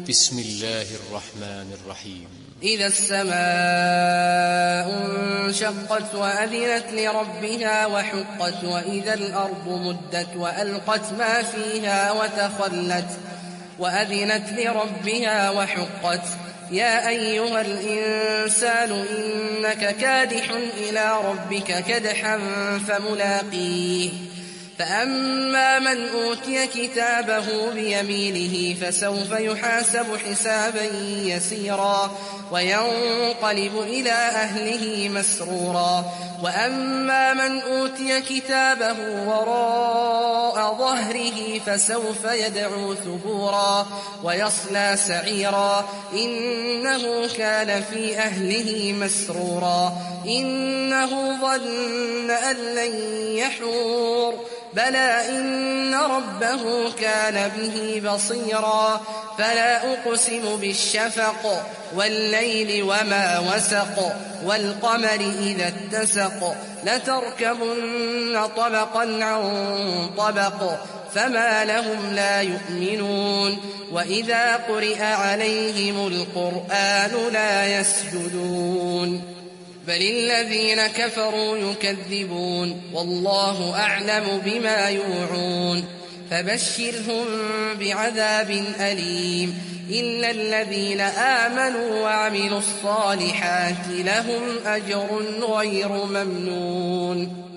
بسم الله الرحمن الرحيم. إذا السماء انشقت وأذنت لربها وحقت وإذا الأرض مدت وألقت ما فيها وتخلت وأذنت لربها وحقت يا أيها الإنسان إنك كادح إلى ربك كدحا فملاقيه فأما من أوتي كتابه بيمينه فسوف يحاسب حسابا يسيرا وينقلب إلى أهله مسرورا وأما من أوتي كتابه وراء ظهره فسوف يدعو ثبورا ويصلى سعيرا إنه كان في أهله مسرورا إنه ظن أن لن يحور بلى إن ربه كان به بصيرا فلا أقسم بالشفق والليل وما وسق والقمر إذا اتسق لتركبن طبقا عن طبق فما لهم لا يؤمنون وإذا قرئ عليهم القرآن لا يسجدون بل الذين كفروا يكذبون والله أعلم بما يوعون فبشرهم بعذاب أليم إلا الذين آمنوا وعملوا الصالحات لهم أجر غير ممنون.